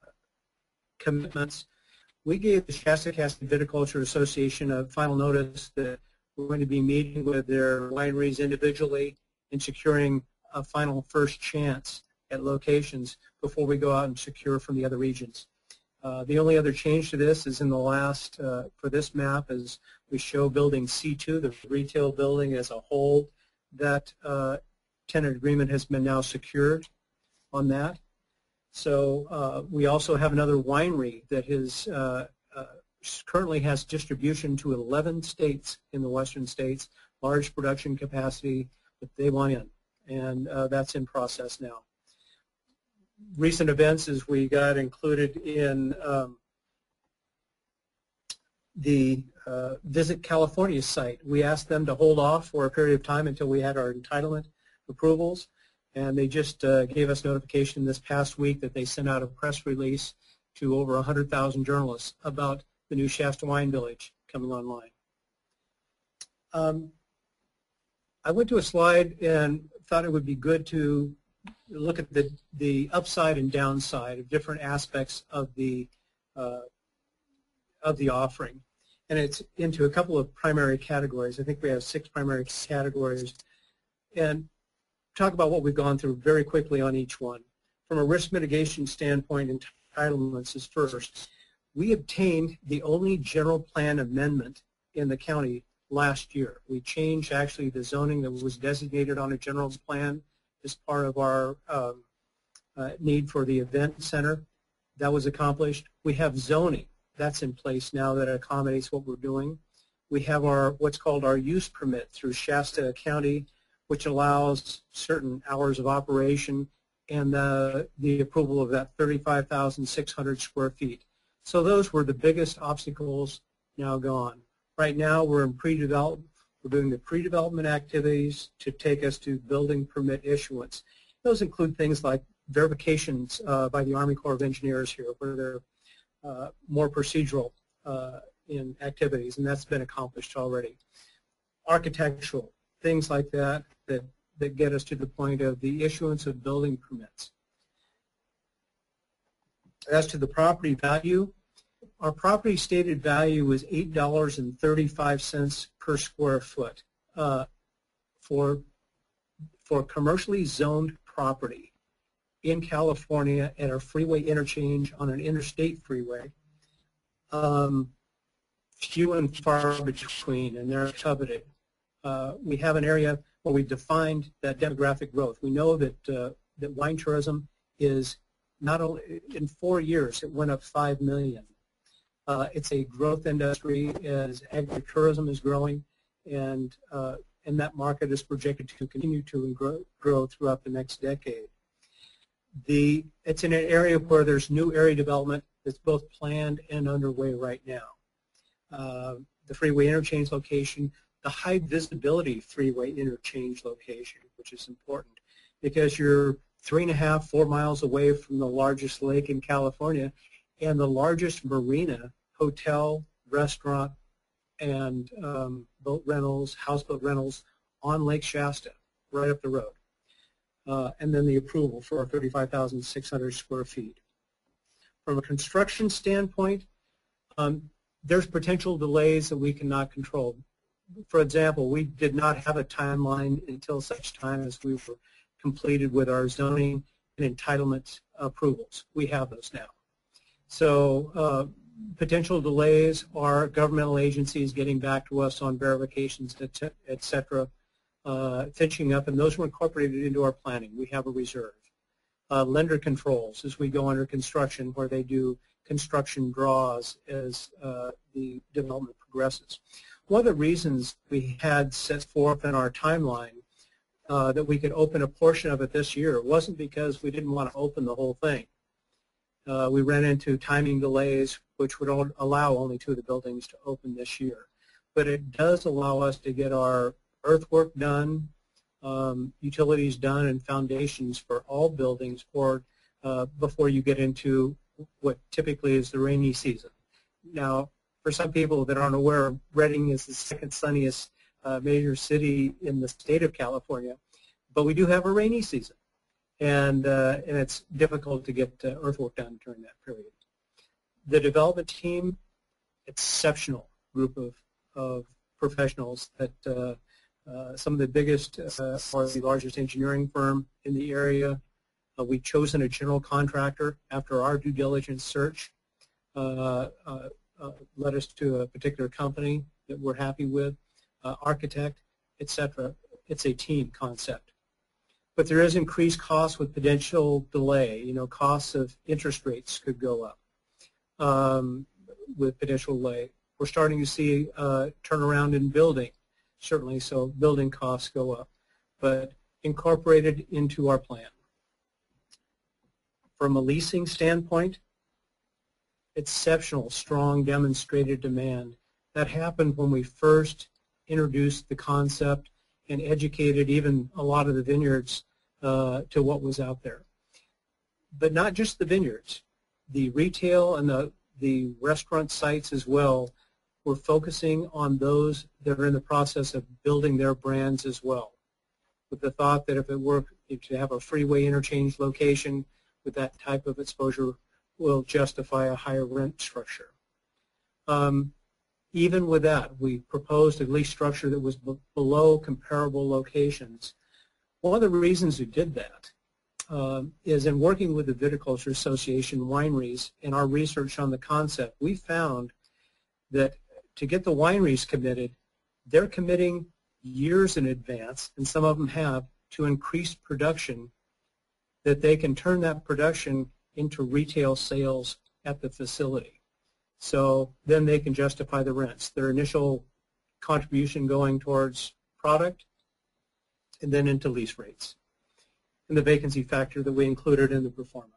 commitments, we gave the Shasta Cascade Viticulture Association a final notice that we're going to be meeting with their wineries individually and securing a final first chance at locations before we go out and secure from the other regions. Uh, the only other change to this is in the last, uh, for this map, is we show building C two, the retail building as a whole. That uh, tenant agreement has been now secured on that. So uh, we also have another winery that is uh, uh, currently has distribution to eleven states in the western states, large production capacity that they want in, and uh, that's in process now. Recent events is we got included in um, the uh, Visit California site. We asked them to hold off for a period of time until we had our entitlement approvals, and they just uh, gave us notification this past week that they sent out a press release to over one hundred thousand journalists about the new Shasta Wine Village coming online. Um, I went to a slide and thought it would be good to look at the, the upside and downside of different aspects of the, uh, of the offering. And it's into a couple of primary categories. I think we have six primary categories. And talk about what we've gone through very quickly on each one. From a risk mitigation standpoint, entitlements is first. We obtained the only general plan amendment in the county last year. We changed actually the zoning that was designated on a general plan as part of our um, uh, need for the event center. That was accomplished. We have zoning. That's in place now that accommodates what we're doing. We have our what's called our use permit through Shasta County, which allows certain hours of operation and uh, the approval of that thirty-five thousand six hundred square feet. So those were the biggest obstacles now gone. Right now we're in pre-development. We're doing the pre-development activities to take us to building permit issuance. Those include things like verifications uh, by the Army Corps of Engineers here, where they're uh, more procedural uh, in activities, and that's been accomplished already. Architectural, things like that, that that get us to the point of the issuance of building permits. As to the property value, our property stated value is eight dollars and thirty-five cents per square foot uh, for, for commercially zoned property in California at a freeway interchange on an interstate freeway. Um, few and far between, and they're coveted. Uh, we have an area where we've defined that demographic growth. We know that uh, that wine tourism is not only, in four years it went up five million. Uh, it's a growth industry as agritourism is growing, and uh, and that market is projected to continue to grow, grow throughout the next decade. The it's in an area where there's new area development that's both planned and underway right now. Uh, the freeway interchange location, the high visibility freeway interchange location, which is important because you're three and a half, four miles away from the largest lake in California and the largest marina, hotel, restaurant, and um, boat rentals, houseboat rentals on Lake Shasta, right up the road. Uh, and then the approval for thirty-five thousand six hundred square feet. From a construction standpoint, um, there's potential delays that we cannot control. For example, we did not have a timeline until such time as we were completed with our zoning and entitlement approvals. We have those now. So uh, potential delays are governmental agencies getting back to us on verifications, et cetera, uh, finishing up, and those were incorporated into our planning. We have a reserve. Uh, lender controls as we go under construction, where they do construction draws as uh, the development progresses. One of the reasons we had set forth in our timeline uh, that we could open a portion of it this year wasn't because we didn't want to open the whole thing. Uh, we ran into timing delays, which would allow only two of the buildings to open this year. But it does allow us to get our earthwork done, um, utilities done, and foundations for all buildings for, uh, before you get into what typically is the rainy season. Now, for some people that aren't aware, Redding is the second sunniest uh, major city in the state of California, but we do have a rainy season, and, uh, and it's difficult to get uh, earthwork done during that period. The development team, exceptional group of, of professionals that uh, uh, some of the biggest uh, or the largest engineering firm in the area. Uh, we've chosen a general contractor after our due diligence search. uh, uh, uh, led us to a particular company that we're happy with, uh, architect, et cetera. It's a team concept. But there is increased costs with potential delay. You know, costs of interest rates could go up um, with potential delay. We're starting to see uh, turnaround in building, certainly, so building costs go up, but incorporated into our plan. From a leasing standpoint, exceptional, strong, demonstrated demand. That happened when we first introduced the concept and educated even a lot of the vineyards uh, to what was out there. But not just the vineyards. The retail and the, the restaurant sites as well were focusing on those that are in the process of building their brands as well, with the thought that if it were to have a freeway interchange location with that type of exposure will justify a higher rent structure. Um, even with that, we proposed a lease structure that was b below comparable locations. One of the reasons we did that um, is in working with the Viticulture Association wineries and our research on the concept, we found that to get the wineries committed, they're committing years in advance, and some of them have, to increase production, that they can turn that production into retail sales at the facility. So then they can justify the rents. Their initial contribution going towards product and then into lease rates and the vacancy factor that we included in the pro forma.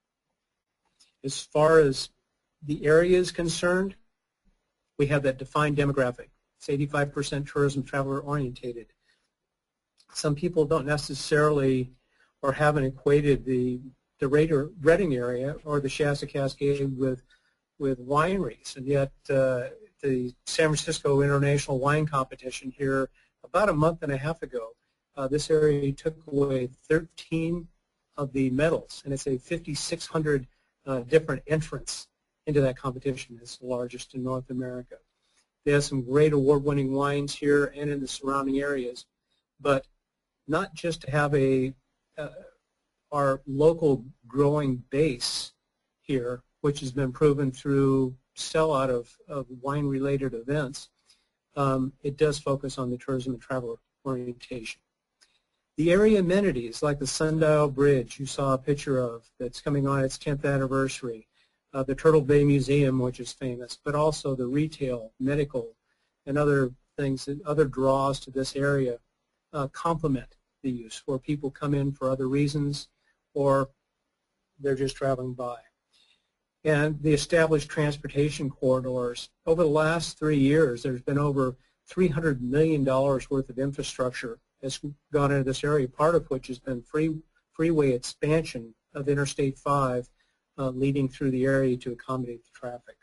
As far as the area is concerned, we have that defined demographic. It's eighty-five percent tourism traveler orientated. Some people don't necessarily or haven't equated the the Reading area or the Shasta Cascade with with wineries, and yet uh, the San Francisco International Wine Competition here about a month and a half ago, uh, this area took away thirteen of the medals, and it's a fifty-six hundred uh, different entrants into that competition. It's the largest in North America. They have some great award-winning wines here and in the surrounding areas, but not just to have a uh, our local growing base here, which has been proven through sellout of, of wine-related events, um, it does focus on the tourism and travel orientation. The area amenities, like the Sundial Bridge you saw a picture of that's coming on its tenth anniversary, uh, the Turtle Bay Museum, which is famous, but also the retail, medical, and other things, other draws to this area uh, complement the use, where people come in for other reasons or they're just traveling by. And the established transportation corridors. Over the last three years, there's been over three hundred million dollars worth of infrastructure that's gone into this area, part of which has been free, freeway expansion of Interstate five uh, leading through the area to accommodate the traffic.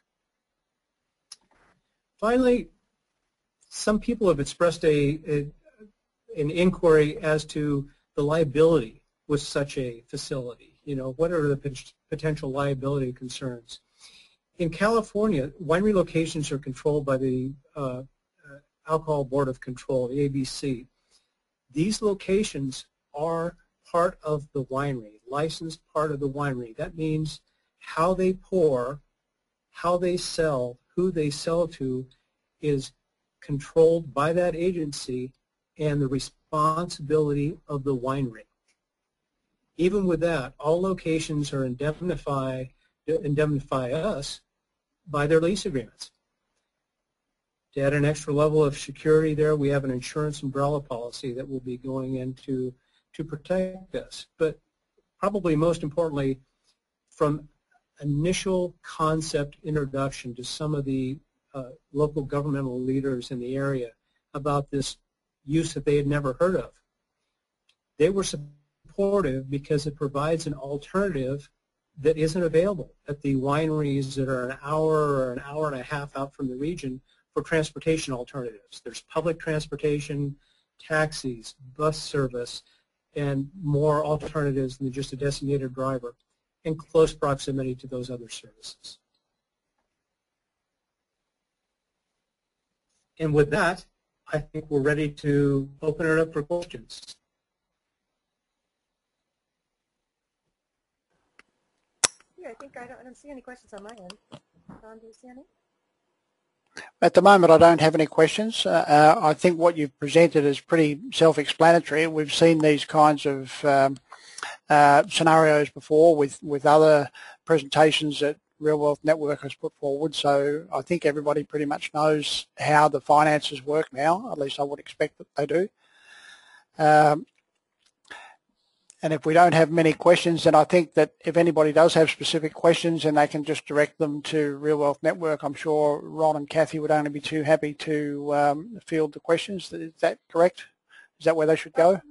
Finally, some people have expressed a, a, an inquiry as to the liability with such a facility. You know, what are the potential liability concerns? In California, wine relocations are controlled by the uh, Alcohol Board of Control, the A B C. These locations are part of the winery, licensed part of the winery. That means how they pour, how they sell, who they sell to is controlled by that agency and the responsibility of the winery. Even with that, all locations are indemnify, indemnify us by their lease agreements. To add an extra level of security there, we have an insurance umbrella policy that will be going into to protect us. But probably most importantly, from initial concept introduction to some of the uh, local governmental leaders in the area about this use that they had never heard of, they were supportive because it provides an alternative that isn't available at the wineries that are an hour or an hour and a half out from the region for transportation alternatives. There's public transportation, taxis, bus service, and more alternatives than just a designated driver in close proximity to those other services. And with that, I think we're ready to open it up for questions. Yeah, I think I don't, I don't see any questions on my end. Don, do you see any? At the moment, I don't have any questions. Uh, uh, I think what you've presented is pretty self-explanatory. We've seen these kinds of um, uh, scenarios before with, with other presentations that Real Wealth Network has put forward, so I think everybody pretty much knows how the finances work now. At least I would expect that they do. Um, And if we don't have many questions, then I think that if anybody does have specific questions, then they can just direct them to Real Wealth Network. I'm sure Ron and Kathy would only be too happy to um, field the questions. Is that correct? Is that where they should go?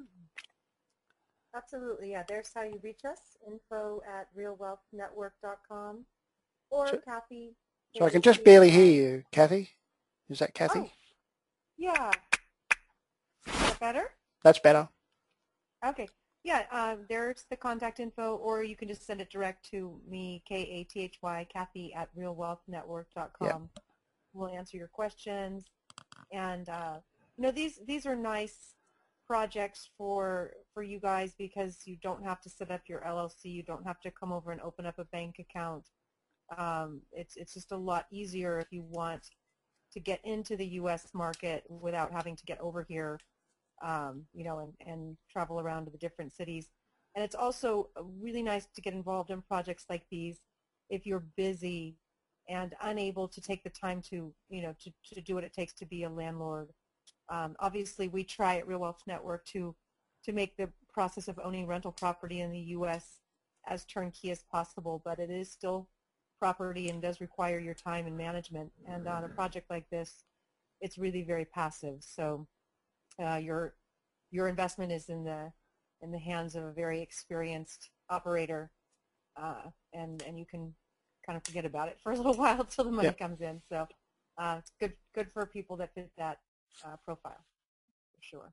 Absolutely, yeah. There's how you reach us, info at real wealth network dot com or So, Kathy. so I can just barely hear you, Kathy. Is that Kathy? Oh, yeah. Is that better? That's better. Okay. Yeah, um, there's the contact info, or you can just send it direct to me, K A T H Y, Kathy at real wealth network dot com. Yep. We'll answer your questions. And, uh, you know, these, these are nice projects for, for you guys because you don't have to set up your L L C. You don't have to come over and open up a bank account. Um, it's, it's just a lot easier if you want to get into the U S market without having to get over here. Um, you know, and, and travel around to the different cities. And it's also really nice to get involved in projects like these if you're busy and unable to take the time to, you know, to, to do what it takes to be a landlord. Um, obviously, we try at Real Wealth Network to, to make the process of owning rental property in the U S as turnkey as possible, but it is still property and does require your time and management. And on a project like this, it's really very passive. So Uh, your your investment is in the in the hands of a very experienced operator, uh, and and you can kind of forget about it for a little while till the money yep. comes in. So uh, it's good good for people that fit that uh, profile, for sure.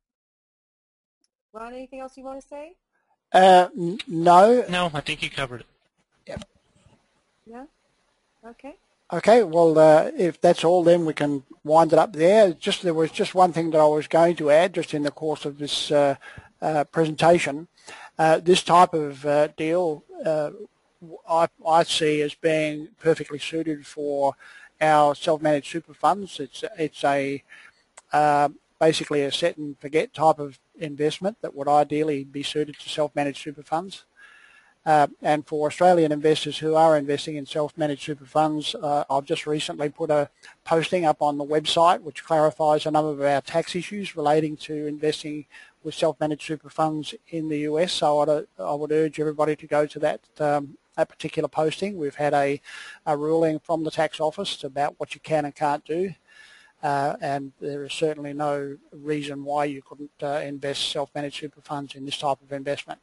Ron, anything else you want to say? Uh, n no. No, I think you covered it. Yep. Yeah. Okay. Okay, well, uh, if that's all, then we can wind it up there. Just there was just one thing that I was going to add, just in the course of this uh, uh, presentation. Uh, this type of uh, deal, uh, I, I see as being perfectly suited for our self-managed super funds. It's it's a uh, basically a set and forget type of investment that would ideally be suited to self-managed super funds. Uh, and for Australian investors who are investing in self-managed super funds, uh, I've just recently put a posting up on the website which clarifies a number of our tax issues relating to investing with self-managed super funds in the U S. So I'd, I would urge everybody to go to that, um, that particular posting. We've had a, a ruling from the tax office about what you can and can't do. Uh, and there is certainly no reason why you couldn't uh, invest self-managed super funds in this type of investment.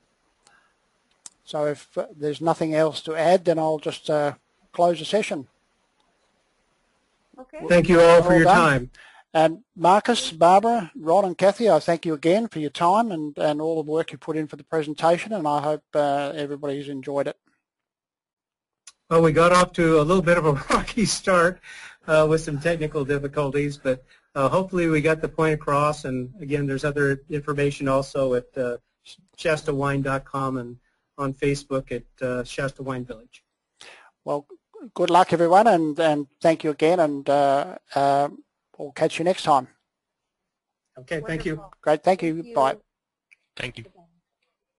So if uh, there's nothing else to add, then I'll just uh, close the session. Okay. Thank you all for well your done. time. And Marcus, Barbara, Ron and Kathy, I thank you again for your time and, and all the work you put in for the presentation, and I hope uh, everybody's enjoyed it. Well, we got off to a little bit of a rocky start uh, with some technical difficulties, but uh, hopefully we got the point across. And again, there's other information also at uh, Shasta Wine dot com and on Facebook at uh, Shasta Wine Village. Well, good luck, everyone, and, and thank you again, and uh, uh, we'll catch you next time. Okay, Wonderful. thank you. Great, thank you. Thank you. Bye. Thank you.